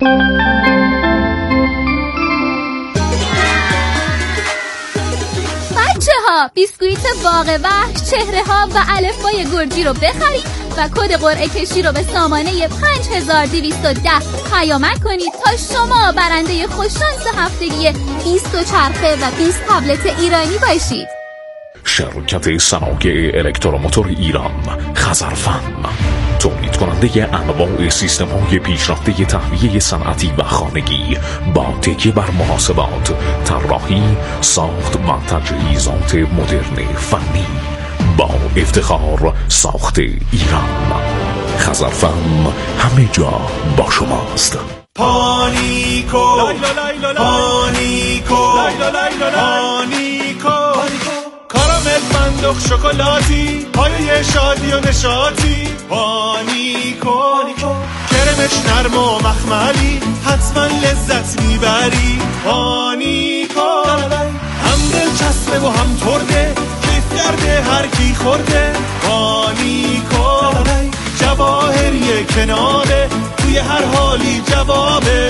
بچه‌ها بیسکویت باغ وحش چهره ها و الفبای گرجی رو بخرید و کد قرعه کشی رو به سامانه 5210 پیامک کنید تا شما برنده خوششانس هفتگی 20 چرخه و 20 تبلت ایرانی باشید. شرکت صنایع الکتروموتور ایران خزرفن، تولید کننده انواع سیستم‌های پیشرفته تهویه صنعتی و خانگی با تکیه بر محاسبات، طراحی، ساخت و تجهیزات مدرن فنی، با افتخار ساخت ایران. خزرفن همه جا با شماست. پانیکو پانیکو پانیکو کارامل فندق شکلاتی پایه شادی و نشاطی. پانیکو کرمش نرم و مخملی حتما لذت میبری. پانیکو هم دلچسبه و هم ترده کیف کرده هر کی خورده. پانیکو جواهری کناره توی هر حالی جوابه.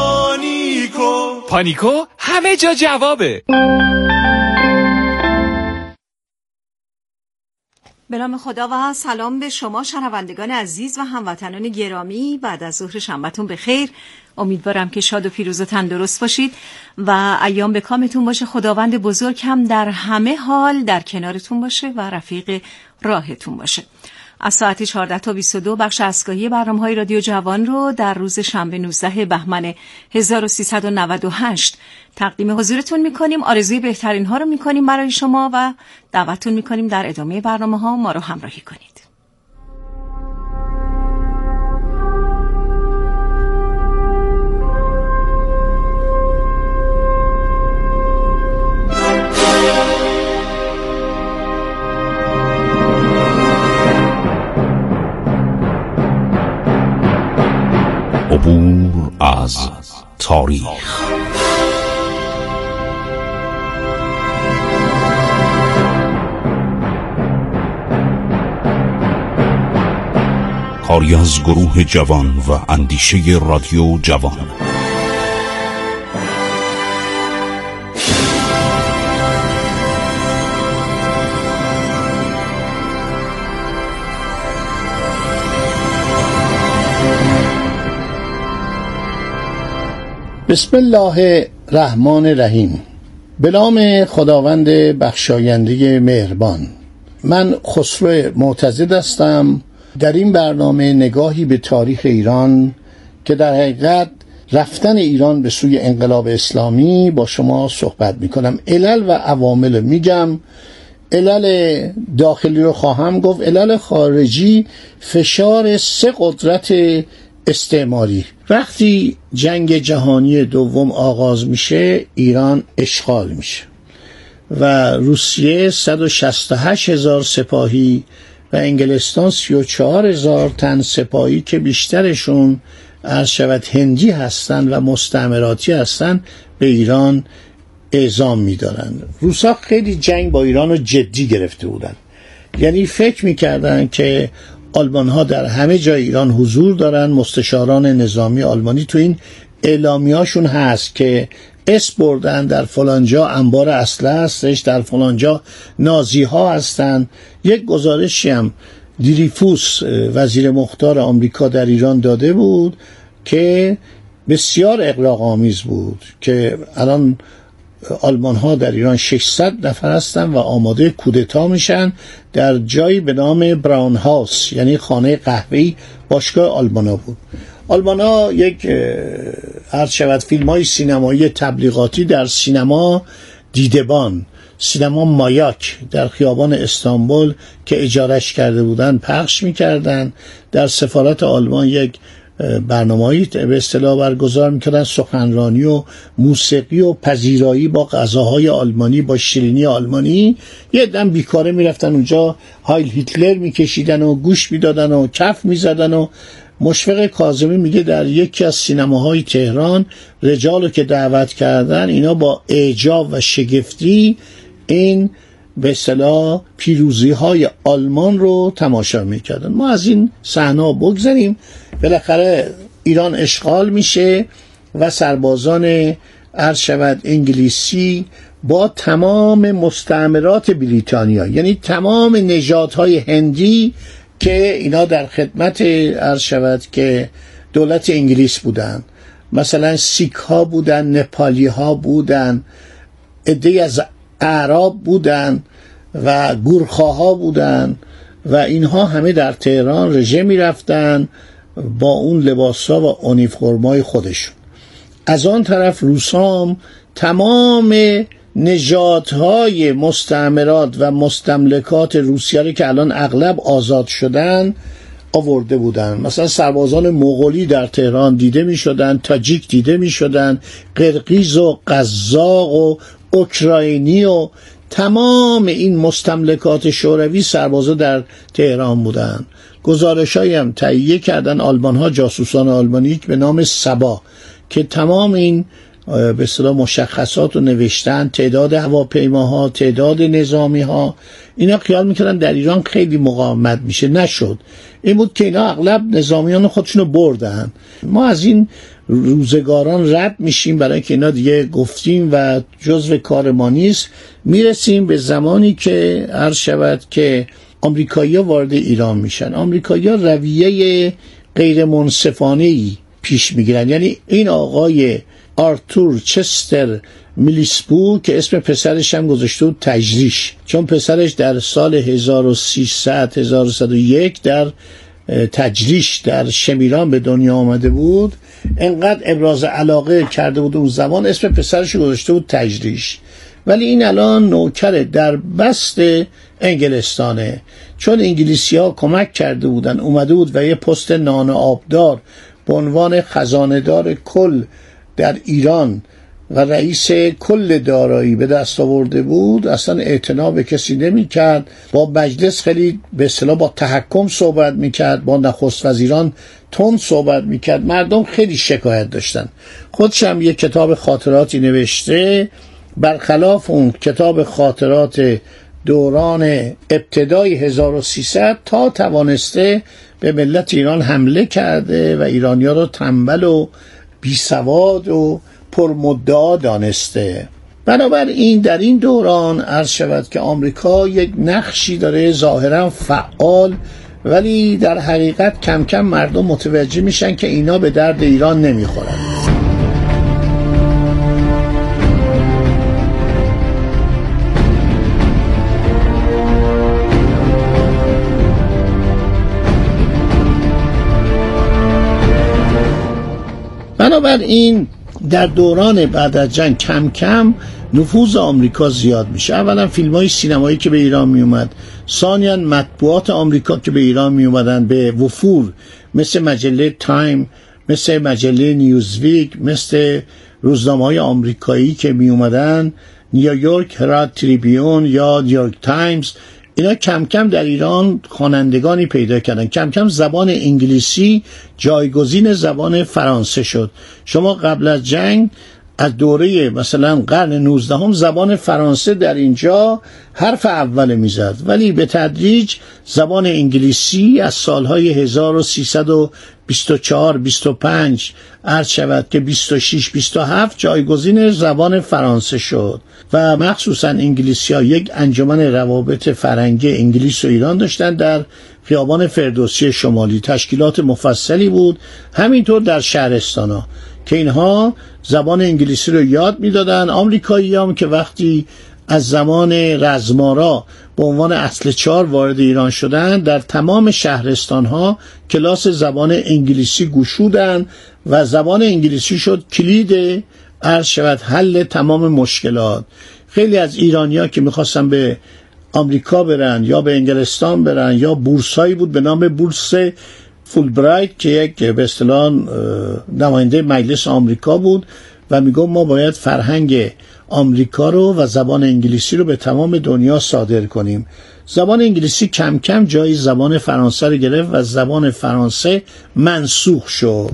پانیکو همه جا جوابه. به نام خدا و سلام به شما شنوندگان عزیز و هموطنان گرامی. بعد از ظهر شنبه‌تون بخیر. امیدوارم که شاد و پیروز و تندرست باشید و ایام به کامتون باشه. خداوند بزرگ هم در همه حال در کنارتون باشه و رفیق راهتون باشه. از ساعت 14 تا 22 بخش اسکاهی برنامه‌های رادیو جوان رو در روز شنبه 19 بهمن 1398 تقدیم حضورتون می‌کنیم. آرزوی بهترین ها رو می‌کنیم برای شما و دعوتتون می‌کنیم در ادامه برنامه‌ها ما رو همراهی کنید. عبور از تاریخ. کاری از گروه جوان و اندیشه رادیو جوان. بسم الله الرحمن الرحیم. به نام خداوند بخشاینده مهربان. من خسرو معتضد هستم. در این برنامه نگاهی به تاریخ ایران که در حقیقت رفتن ایران به سوی انقلاب اسلامی با شما صحبت میکنم. علل و عوامل میگم. علل داخلی رو خواهم گفت. علل خارجی فشار 3 قدرت استعماری. وقتی جنگ جهانی دوم آغاز میشه ایران اشغال میشه و روسیه 168,000 سپاهی و انگلستان 34,000 تن سپاهی که بیشترشون عرض شود هندی هستن و مستعمراتی هستن به ایران اعزام میدارن. روسا خیلی جنگ با ایران رو جدی گرفته بودن، یعنی فکر میکردن که آلمان ها در همه جای ایران حضور دارن. مستشاران نظامی آلمانی تو این اعلامیه‌هاشون هست که اسم بردن در فلانجا انبار اسلحه هستش، در فلانجا نازی ها هستن. یک گزارشی هم دریفوس وزیر مختار آمریکا در ایران داده بود که بسیار اغراق‌آمیز بود که الان آلمان ها در ایران 600 نفر هستن و آماده کودتا میشن در جایی به نام براون هاوس، یعنی خانه قهوه‌ای باشگاه آلمان ها بود. آلمان ها یک عرض شود فیلم های سینمایی تبلیغاتی در سینما دیدبان، سینما مایاک در خیابان استانبول که اجارش کرده بودن پخش میکردن. در سفارت آلمان یک برنامه‌ای به اصطلاح برگزار می‌کردن، سخنرانی و موسیقی و پذیرایی با غذاهای آلمانی، با شیرینی آلمانی. یه دم بیکاره میرفتن اونجا هایل هیتلر میکشیدن و گوش میدادن و کف میزدن. و مشفق کاظمی میگه در یکی از سینماهای تهران رجالو که دعوت کردن اینا با اعجاب و شگفتی این به اصطلاح پیروزی‌های آلمان رو تماشا می‌کردن. ما از این صحنه بگذاریم. بالاخره ایران اشغال میشه و سربازان عرض شود انگلیسی با تمام مستعمرات بریتانیا، یعنی تمام نژادهای هندی که اینا در خدمت عرض شود که دولت انگلیس بودن، مثلا سیک ها بودن، نپالی ها بودن، عده‌ای از اعراب بودن و گورخاها بودن و اینها همه در تهران رژه می رفتن با اون لباسا و اونیفرمای خودشون. از آن طرف روسام تمام نژادهای مستعمرات و مستملکات روسیه که الان اغلب آزاد شدن آورده بودن. مثلا سربازان مغولی در تهران دیده می شدن، تاجیک دیده می شدن، قرقیز و قزاق و اوکراینی و تمام این مستملکات شوروی سربازا در تهران بودن. گزارش‌هایی هم تهیه کردن آلمان ها، جاسوسان آلمانی به نام سبا، که تمام این به اصطلاح مشخصات رو نوشتن، تعداد هواپیماها، تعداد نظامی‌ها. اینا خیال میکردن در ایران خیلی مقاومت میشه، نشد. این بود که اینا اغلب نظامیان خودشونو بردن. ما از این روزگاران رد میشیم برای که اینا دیگه گفتیم و جزو کار ما نیست. میرسیم به زمانی که عرض شود که آمریکایی‌ها وارد ایران میشن. آمریکایی‌ها رویه غیر منصفانه‌ای پیش میگیرن. یعنی این آقای آرتور چستر میلیسپو که اسم پسرش هم گذاشته بود تجریش، چون پسرش در سال 1301 در تجریش در شمیران به دنیا آمده بود، انقدر ابراز علاقه کرده بود اون زمان اسم پسرش گذاشته بود تجریش. ولی این الان نوکر در بست انگلستانه، چون انگلیسی ها کمک کرده بودن، اومده بود و یه پست نان آبدار به عنوان خزانه‌دار کل در ایران و رئیس کل دارایی به دست آورده بود. اصلا اعتنا به کسی نمی کرد، با مجلس خیلی به اصطلاح با تحکم صحبت می کرد، با نخست وزیران تند صحبت می کرد. مردم خیلی شکایت داشتن. خودش هم یک کتاب خاطراتی نوشته، برخلاف اون کتاب خاطرات دوران ابتدای 1300 تا توانسته به ملت ایران حمله کرده و ایرانی‌ها رو تنبل و بیسواد و پرمدعا دانسته. بنابراین در این دوران عرض شود که آمریکا یک نقشی داره ظاهرا فعال، ولی در حقیقت کم کم مردم متوجه میشن که اینا به درد ایران نمیخورن. بنابراین در دوران بعد از جنگ کم کم نفوذ آمریکا زیاد میشه. اولا فیلم‌های سینمایی که به ایران می اومد، ثانیاً مطبوعات آمریکا که به ایران می اومدن به وفور، مثل مجله تایم، مثل مجله نیوزویک، مثل روزنامه‌های آمریکایی که می اومدن، نیویورک هرالد تریبیون یا نیویورک تایمز، اینا کم کم در ایران خوانندگانی پیدا کردن. کم کم زبان انگلیسی جایگزین زبان فرانسه شد. شما قبل از جنگ از دوره مثلا قرن 19 زبان فرانسه در اینجا حرف اول میزد، ولی به تدریج زبان انگلیسی از سالهای 1324 25 عرض شود که 26 27 جایگزین زبان فرانسه شد و مخصوصا انگلیسی ها یک انجمن روابط فرهنگی انگلیس و ایران داشتن در خیابان فردوسی شمالی. تشکیلات مفصلی بود، همینطور در شهرستان ها که اینها زبان انگلیسی رو یاد میدادن. آمریکایی هم که وقتی از زمان رزمارا به عنوان اصل 4 وارد ایران شدن، در تمام شهرستان ها کلاس زبان انگلیسی گشودن و زبان انگلیسی شد کلید عرض شود حل تمام مشکلات. خیلی از ایرانی‌ها که می‌خواستن به آمریکا برن یا به انگلستان برن، یا بورسایی بود به نام بورس فولبرایت که یک به اصطلاح نماینده مجلس آمریکا بود و میگه ما باید فرهنگ آمریکا رو و زبان انگلیسی رو به تمام دنیا صادر کنیم. زبان انگلیسی کم کم جای زبان فرانسه رو گرفت و زبان فرانسه منسوخ شد.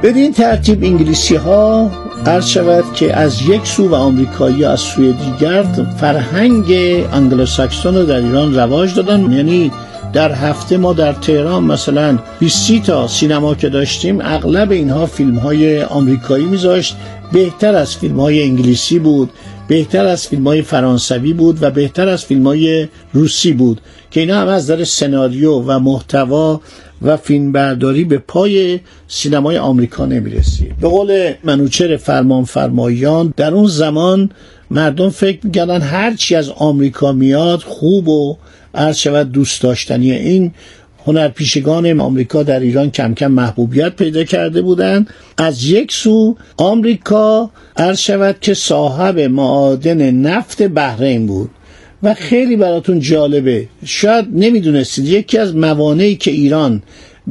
بدین ترتیب انگلیسی ها عرض شود که از یک سو و آمریکایی از سوی دیگر فرهنگ انگلوساکسون رو در ایران رواج دادن. یعنی در هفته ما در تهران مثلا 20 تا سینما که داشتیم، اغلب اینها فیلم های آمریکایی میذاشت. بهتر از فیلم های انگلیسی بود، بهتر از فیلم های فرانسوی بود و بهتر از فیلم های روسی بود که اینا هم از نظر سناریو و محتوا و فیلم برداری به پای سینمای آمریکا نمیرسید. به قول منوچهر فرمانفرمایان در اون زمان مردم فکر می‌کردن هر چی از آمریکا میاد خوب و عرض شود دوست داشتنیه. این هنرپیشگان آمریکا در ایران کم کم محبوبیت پیدا کرده بودند. از یک سو آمریکا عرض شود که صاحب معادن نفت بحرین بود و خیلی براتون جالبه، شاید نمیدونستید یکی از موانعی که ایران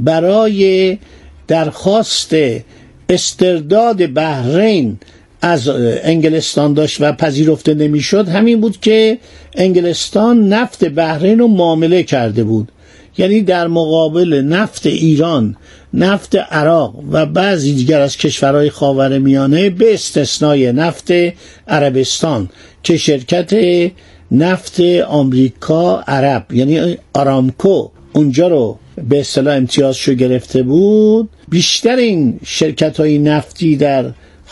برای درخواست استرداد بحرین از انگلستان داشت و پذیرفته نمیشد همین بود که انگلستان نفت بحرین رو معامله کرده بود. یعنی در مقابل نفت ایران، نفت عراق و بعضی دیگر از کشورهای خاورمیانه به استثنای نفت عربستان که شرکت نفت آمریکا عرب یعنی آرامکو اونجا رو به اصطلاح امتیازشو گرفته بود، بیشتر این شرکت‌های نفتی در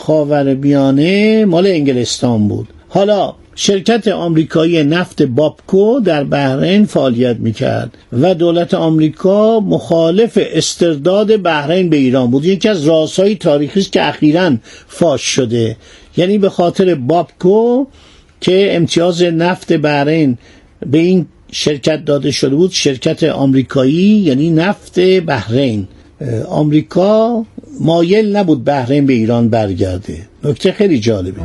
خاورمیانه مال انگلستان بود. حالا شرکت آمریکایی نفت بابکو در بحرین فعالیت میکرد و دولت آمریکا مخالف استرداد بحرین به ایران بود. یکی از رازهای تاریخی است که اخیراً فاش شده. یعنی به خاطر بابکو که امتیاز نفت بحرین به این شرکت داده شده بود، شرکت آمریکایی یعنی نفت بحرین، آمریکا مایل نبود بحرین به ایران برگرده. نکته خیلی جالبه.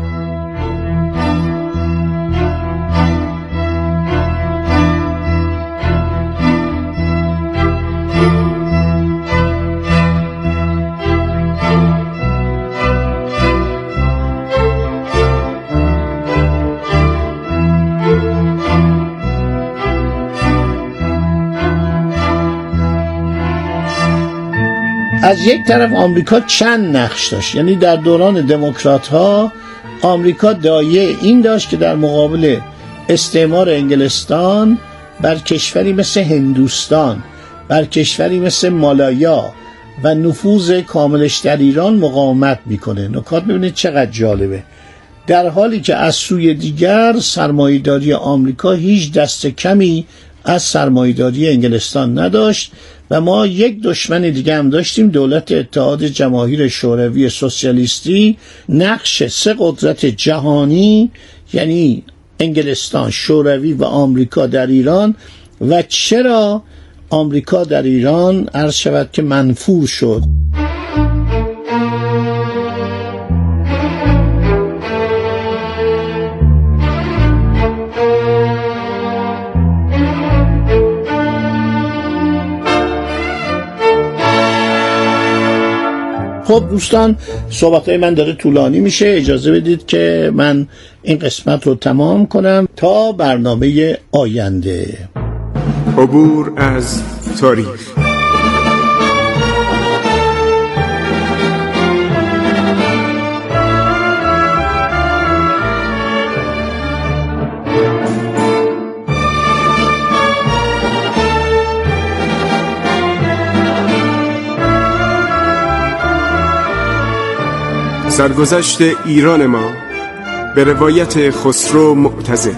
از یک طرف آمریکا چند نقش داشت. یعنی در دوران دموکرات ها آمریکا دایه این داشت که در مقابل استعمار انگلستان بر کشوری مثل هندوستان، بر کشوری مثل مالایا و نفوذ کاملش در ایران مقاومت میکنه. نکات ببینید چقدر جالبه. در حالی که از سوی دیگر سرمایه‌داری آمریکا هیچ دست کمی از سرمایه‌داری انگلستان نداشت و ما یک دشمن دیگه هم داشتیم، دولت اتحاد جماهیر شوروی سوسیالیستی. نقش سه قدرت جهانی یعنی انگلستان، شوروی و آمریکا در ایران و چرا آمریکا در ایران عرض شود که منفور شد. خب دوستان، صحبتهای من داره طولانی میشه، اجازه بدید که من این قسمت رو تمام کنم تا برنامه آینده. عبور از تاریخ. سرگذشت ایران ما به روایت خسرو معتضد.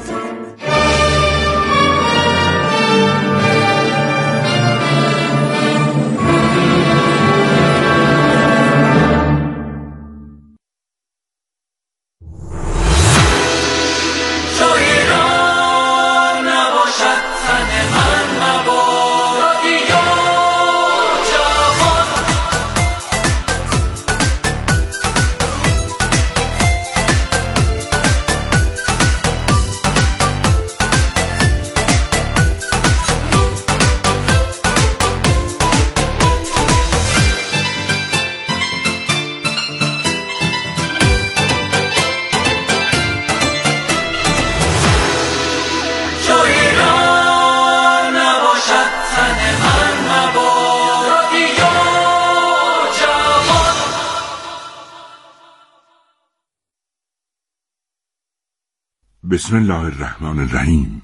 بسم الله الرحمن الرحیم.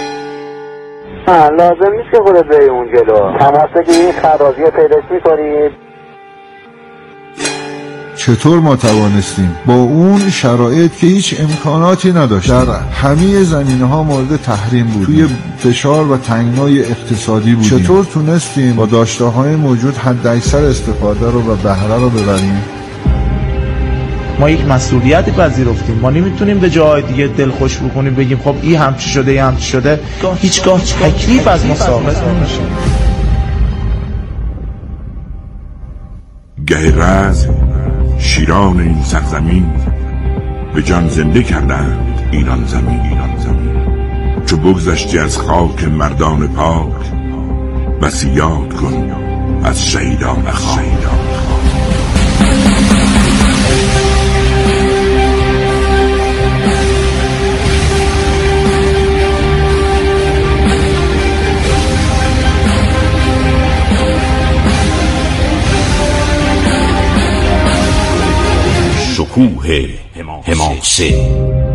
لازم نیست که خودت بری اون جلو، تماس بگیرید، خرازی رو پیداش می‌کنید. چطور ما توانستیم با اون شرایط که هیچ امکاناتی نداشت در همه زمینه‌ها مورد تحریم بود، توی فشار و تنگنای اقتصادی بودیم، چطور تونستیم با داشته‌های موجود حداکثر استفاده رو و بهره رو ببریم؟ ما یک مسئولیتی پذیرفتیم. ما نمیتونیم به جای دیگه دلخوش بکنیم بگیم خب این هم چی شده، این هم چی شده. هیچگاه تکلیف از ما ساقط نمیشه. گه رزم شیران این سرزمین به جان زنده کردند ایران زمین. چو بگذشتی از خاک مردان پاک، بسی یاد کن از شهیدان خاک. شکوه حماسه.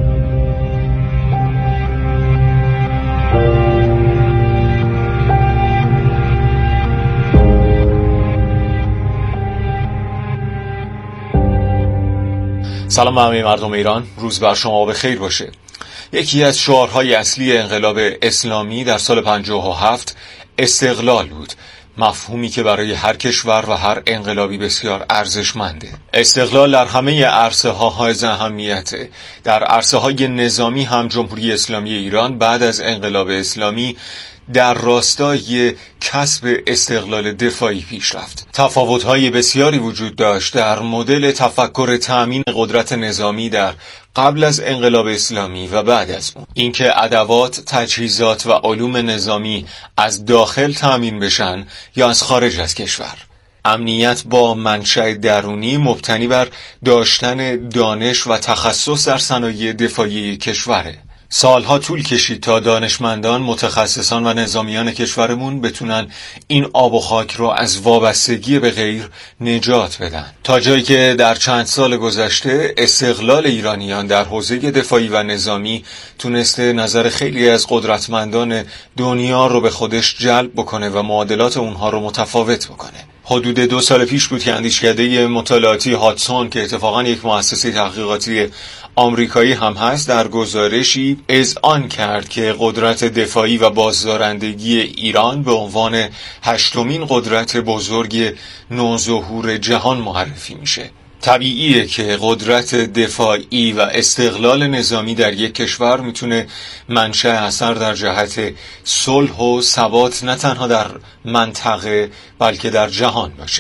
سلام همه مردم ایران، روز بر شما بخیر باشه. یکی از شعارهای اصلی انقلاب اسلامی در سال 57 استقلال بود، مفهومی که برای هر کشور و هر انقلابی بسیار ارزشمنده. استقلال در همه عرصه‌ها حائز اهمیته. در عرصه‌های نظامی هم جمهوری اسلامی ایران بعد از انقلاب اسلامی در راستای کسب استقلال دفاعی پیش رفت. تفاوت‌های بسیاری وجود داشت در مدل تفکر تأمین قدرت نظامی در قبل از انقلاب اسلامی و بعد از اون. اینکه ادوات، تجهیزات و علوم نظامی از داخل تأمین بشن یا از خارج از کشور. امنیت با منشأ درونی مبتنی بر داشتن دانش و تخصص در صنایع دفاعی کشوره. سالها طول کشید تا دانشمندان، متخصصان و نظامیان کشورمون بتونن این آب و خاک رو از وابستگی به غیر نجات بدن، تا جایی که در چند سال گذشته استقلال ایرانیان در حوزه دفاعی و نظامی تونسته نظر خیلی از قدرتمندان دنیا رو به خودش جلب بکنه و معادلات اونها رو متفاوت بکنه. حدود 2 سال پیش بود که اندیشکده مطالعاتی هاتسون که اتفاقا یک مؤسسه تحقیقاتی آمریکایی هم هست، در گزارشی اذعان کرد که قدرت دفاعی و بازدارندگی ایران به عنوان 8مین قدرت بزرگ نوظهور جهان معرفی میشه. طبیعیه که قدرت دفاعی و استقلال نظامی در یک کشور میتونه منشأ اثر در جهت صلح و ثبات نه تنها در منطقه بلکه در جهان باشه.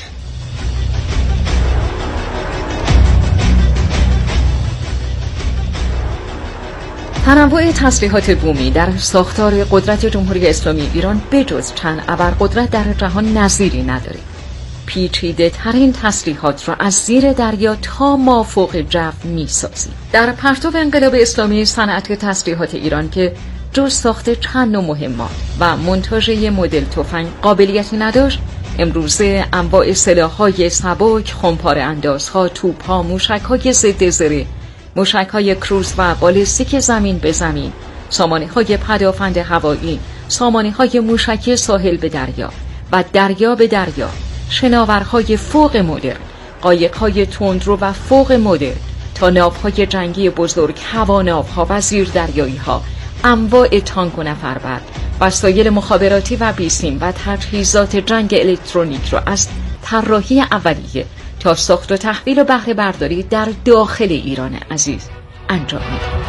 تنوع تسلیحات بومی در ساختار قدرت جمهوری اسلامی ایران بجز چند ابرقدرت در جهان نظیری نداره. پیچیده ترین تسلیحات را از زیر دریا تا مافوق جو می‌سازید. در پرتو انقلاب اسلامی صنعت تسلیحات ایران که جز ساخت چند نوع مهمات و منتاژ مدل تفنگ قابلیتی نداشت، امروزه انواع سلاح‌های سبک، خمپاره اندازها، توپ‌ها، موشک‌های ضد زره، موشک‌های کروز و بالستیک زمین به زمین، سامانه‌های پدافند هوایی، سامانه‌های موشکی ساحل به دریا و دریا به دریا، شناورهای فوق مدرن، قایق‌های تندرو و فوق مدرن تا ناوهای جنگی بزرگ، هواناوها و زیردریایی‌ها، انواع تانک و نفربر، وسایل مخابراتی و بیسیم و تجهیزات جنگ الکترونیک را از طراحی اولیه تا ساخت و تحویل و بهره برداری در داخل ایران عزیز انجام می‌دهد.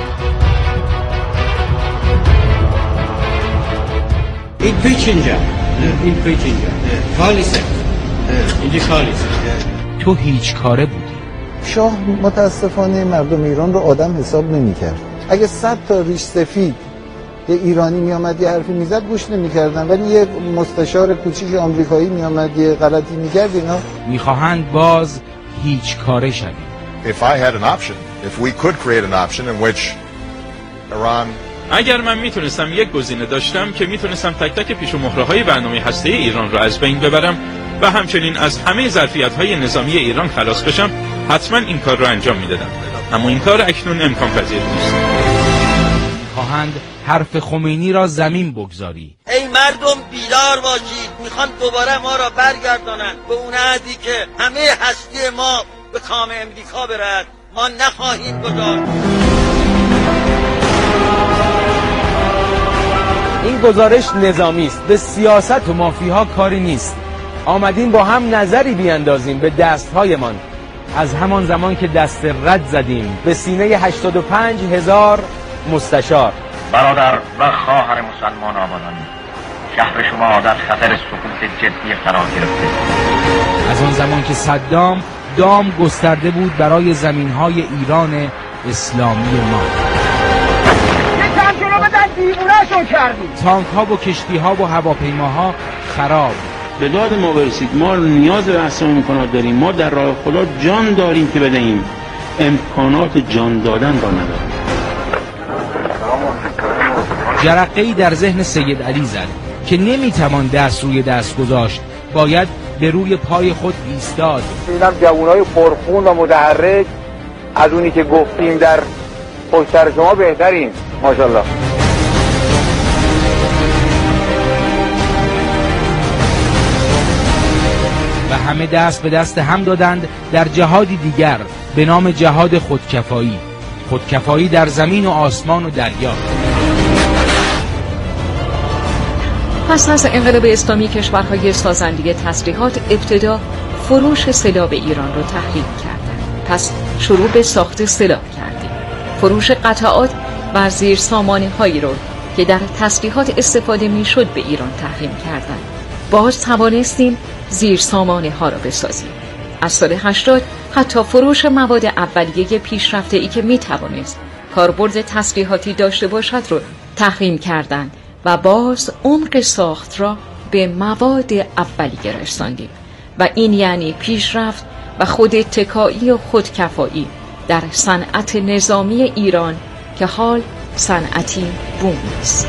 این پیچ اینجا، این پیچ اینجا، خالصه، اینجا خالصه. تو هیچ کاره بودی. شاه متاسفانه مردم ایران رو آدم حساب نمی‌کرد. اگه 100 تا ریش سفید یه ایرانی میامد یه حرفی میزد گوش نمی‌کردن، ولی یه مستشار کوچیک آمریکایی میامد یه غلطی می‌کرد اینا می‌خواهند باز هیچ کاره شویم. If I had an option, if we could create an option in which Iran اگر من میتونستم یک گزینه داشتم که میتونستم تک تک پیش و مهره‌های برنامه هسته‌ای ایران را از بین ببرم و همچنین از همه ظرفیت‌های نظامی ایران خلاص بشم، حتما این کار را انجام میدادم. اما این کار اکنون امکان پذیر نیست. میخواهند حرف خمینی را زمین بگذاری. ای مردم بیدار باشید، میخوان دوباره ما را برگردانند به اون عهدی که همه هستی ما به کام امریکا برد. ما نخواهیم گذاشت. این گزارش نظامی است، به سیاست و مافیاها کاری نیست. آمدیم با هم نظری بیاندازیم به دستهایمان از همان زمان که دست رد زدیم به سینه 85,000 مستشار. برادر و خواهر مسلمان آبادان، شهر شما در خطر سقوط جدی قرار گرفته. از آن زمان که صدام دام گسترده بود برای زمینهای ایران اسلامی ما. یکم جلو بدن، دیوونه‌شون کردیم. تانک ها و کشتی ها و هواپیماها خراب. به داد ما برسید. ما نیاز به احسان امکانات داریم. ما در راه خدا جان داریم که بدهیم، امکانات جان دادن را نداریم. جرقه‌ای در ذهن سید علی زد که نمیتوان دست روی دست گذاشت، باید به روی پای خود ایستاد. اینم جوانای پرخون و متحرک از اونی که گفتیم در پشت سر شما بهترین، ماشاءالله. و همه دست به دست هم دادند در جهادی دیگر به نام جهاد خودکفایی. خودکفایی در زمین و آسمان و دریا. پس از انقلاب اسلامی کشورهای سازنده تسلیحات ابتدا فروش سلاح به ایران رو تحریم کردند. پس شروع به ساخت سلاح کردیم. فروش قطعات و زیر سامانه هایی رو که در تسلیحات استفاده می شد به ایران تحریم کردند. باز توانستیم زیر سامانه ها را بسازیم. از سال 80 حتی فروش مواد اولیه پیشرفته ای که می توانست کاربرد تسلیحاتی داشته باشد رو تحریم کردند و باز عمق ساخت را به مواد اولیه رساندیم و این یعنی پیشرفت و خود اتکایی و خودکفایی در صنعت نظامی ایران که حال صنعتی بومی است.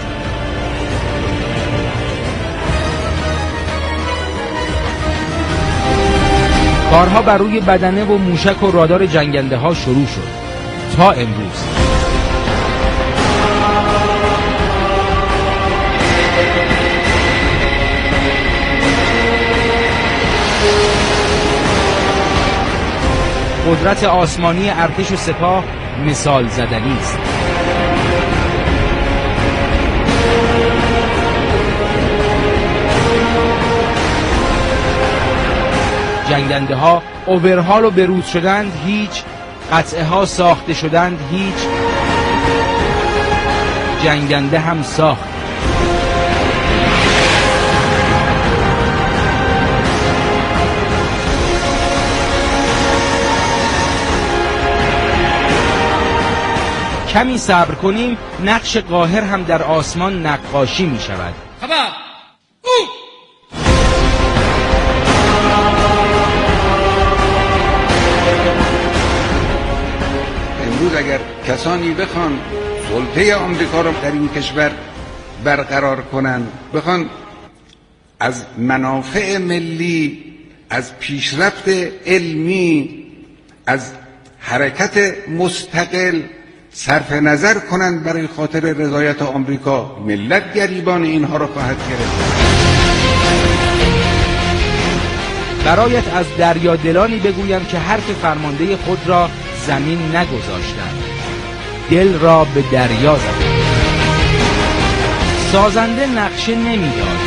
کارها بر روی بدنه و موشک و رادار جنگنده ها شروع شد تا امروز. قدرت آسمانی ارتش و سپاه مثال زدنی است. جنگنده ها اوورهال و بروز شدند هیچ، قطعه ها ساخته شدند هیچ، جنگنده هم ساخت. کمی صبر کنیم نقش قاهر هم در آسمان نقاشی می شود. خبر امروز اگر کسانی بخوان سلطه آمریکا را در این کشور برقرار کنند، بخوان از منافع ملی، از پیشرفت علمی، از حرکت مستقل صرف نظر کنند برای خاطر رضایت آمریکا، ملت گریبان اینها را خواهد گرفت. برایت از دریادلانی بگویم که حرف فرمانده خود را زمین نگذاشتند، دل را به دریا زدند. سازنده نقشه نمیداد،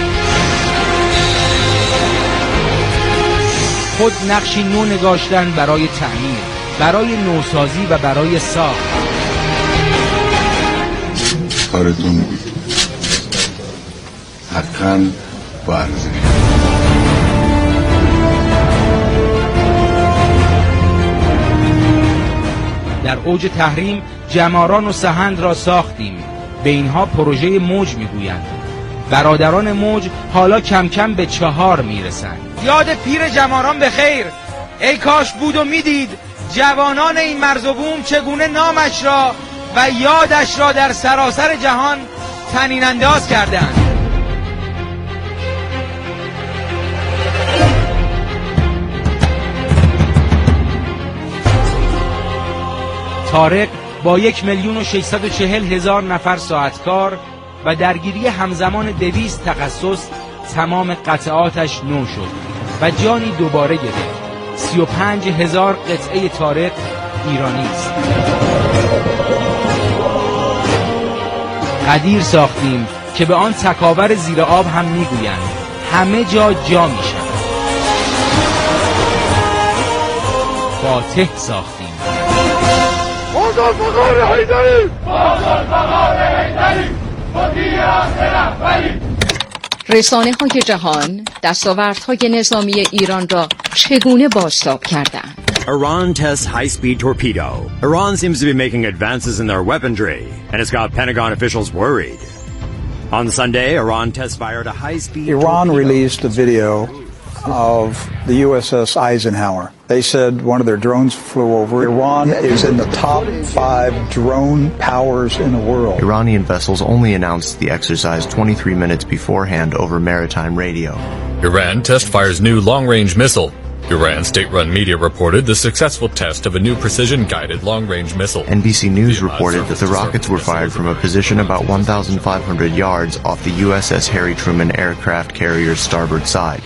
خود نقشی نو نگاشتن برای تعمیر، برای نوسازی و برای ساخت. کارتون حقاً با ارزش. در اوج تحریم جماران و سهند را ساختیم، به اینها پروژه موج میگویند. برادران موج حالا کم کم به 4 میرسند. یاد پیر جماران به خیر. ای کاش بود و میدید جوانان این مرز و بوم چگونه نامش را و یادش را در سراسر جهان طنین انداز کردند. طارق با 1,640,000 نفر ساعت کار و درگیری همزمان 200 تخصص تمام قطعاتش نو شد و جانی دوباره گرفت. 35,000 قطعه تاریخ ایرانی است. قدیر ساختیم که به آن تکاور زیر آب هم میگویند همه جا جا میشود. فاتح ساختیم. بزرگوار حیدری، بزرگوار حیدری، مدیر اصل رهبری. رسانه‌های جهان دستاوردهای نظامی ایران را چگونه بازتاب کردند؟ Iran tests high-speed torpedo. Iran seems to be making advances in their weaponry, and it's got Pentagon officials worried. On Sunday, Iran test-fired a high-speed Iran torpedo. released a video of the USS Eisenhower. They said one of their drones flew over. Iran is in the top 5 drone powers in the world. Iranian vessels only announced the exercise 23 minutes beforehand over maritime radio. Iran test-fires new long-range missile. Iran state-run media reported the successful test of a new precision-guided long-range missile. NBC News reported that the rockets were fired from a position about 1,500 yards off the USS Harry Truman aircraft carrier's starboard side.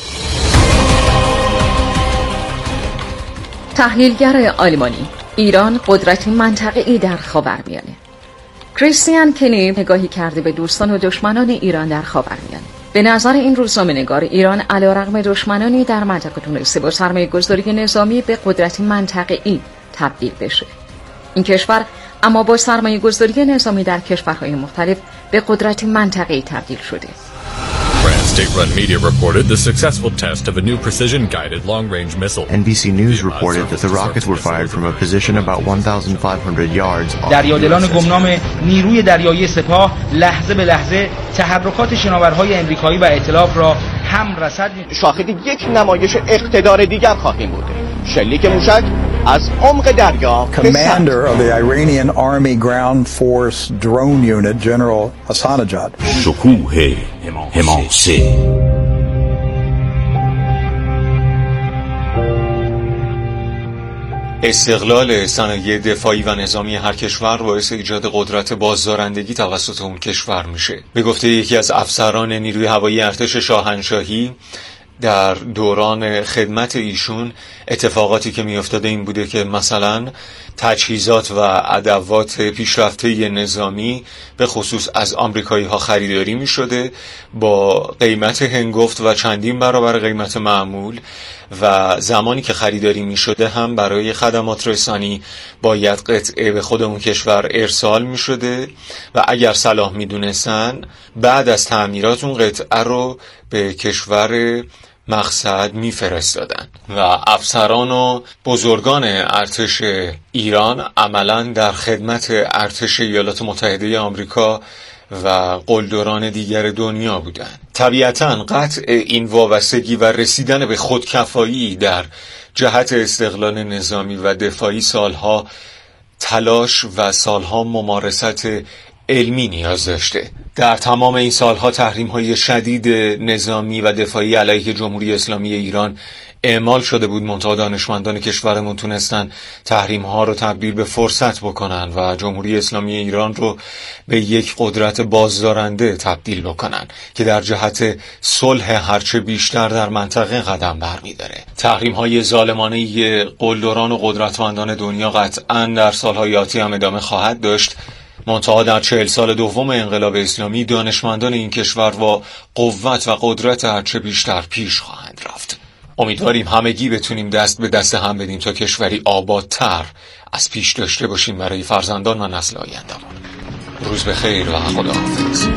تحلیلگر آلمانی: ایران قدرتی منطقه‌ای در خاورمیانه. کریستیان کنی نگاهی کرده به دوستان و دشمنان ایران در خاورمیانه. به نظر این روزنامه‌نگار ایران علیرغم دشمنانی در منطقه تونسته با سرمایه‌گذاری نظامی به قدرتی منطقه‌ای تبدیل بشه. این کشور اما با سرمایه‌گذاری نظامی در کشورهای مختلف به قدرتی منطقه‌ای تبدیل شده. Iran state-run media reported the successful test of a new precision-guided long-range missile. NBC News reported that the rockets were fired from a position about 1,500 yards off. دریادلان گمنام نیروی دریایی سپاه لحظه به لحظه تحرکات شناورهای امریکایی و ائتلاف را هم رصد. شاهد یک نمایش اقتدار دیگر خواهیم بود. شلیک موشک از عمق دریا. Commander of the Iranian Army Ground Force Drone Unit, General Ahsanejad. شکوه حماسه. استقلال صنایع دفاعی و نظامی هر کشور باعث ایجاد قدرت بازدارندگی توسط اون کشور میشه. به گفته یکی از افسران نیروی هوایی ارتش شاهنشاهی، در دوران خدمت ایشون اتفاقاتی که میافتاده این بوده که مثلا تجهیزات و ادوات پیشرفته نظامی به خصوص از آمریکایی ها خریداری می شده با قیمت هنگفت و چندین برابر قیمت معمول، و زمانی که خریداری می شده هم برای خدمات رسانی باید قطعه به خود اون کشور ارسال می شده و اگر صلاح می دونستن بعد از تعمیرات اون قطعه رو به کشور مقصد میفرستادن. و افسران و بزرگان ارتش ایران عملاً در خدمت ارتش ایالات متحده آمریکا و قلدران دیگر دنیا بودند. طبیعتاً قطع این وابستگی و رسیدن به خودکفایی در جهت استقلال نظامی و دفاعی سالها تلاش و سالها ممارست علمی نیاز داشته. در تمام این سالها تحریم‌های شدید نظامی و دفاعی علیه جمهوری اسلامی ایران اعمال شده بود، منتها دانشمندان کشورمون تونستن تحریم‌ها رو تبدیل به فرصت بکنن و جمهوری اسلامی ایران رو به یک قدرت بازدارنده تبدیل بکنن که در جهت صلح هرچه بیشتر در منطقه قدم برمی‌داره. تحریم‌های ظالمانه قلدران و قدرتمندان دنیا قطعاً در سال‌های آتی هم ادامه خواهد داشت، منتها در 40 سال دوم انقلاب اسلامی دانشمندان این کشور با قوت و قدرت هرچه بیشتر پیش خواهند رفت. امیدواریم همگی بتونیم دست به دست هم بدیم تا کشوری آبادتر از پیش داشته باشیم برای فرزندان و نسل آینده‌مان. روز بخیر و خداحافظ.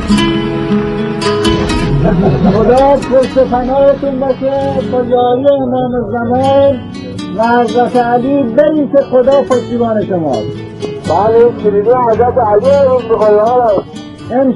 خدا پشت پناهتون باشه با یاری امام زمان و حضرت علی، بریم که خدا پشتیبان شماست. بله، کلیدی حضرت علی رو بخواهی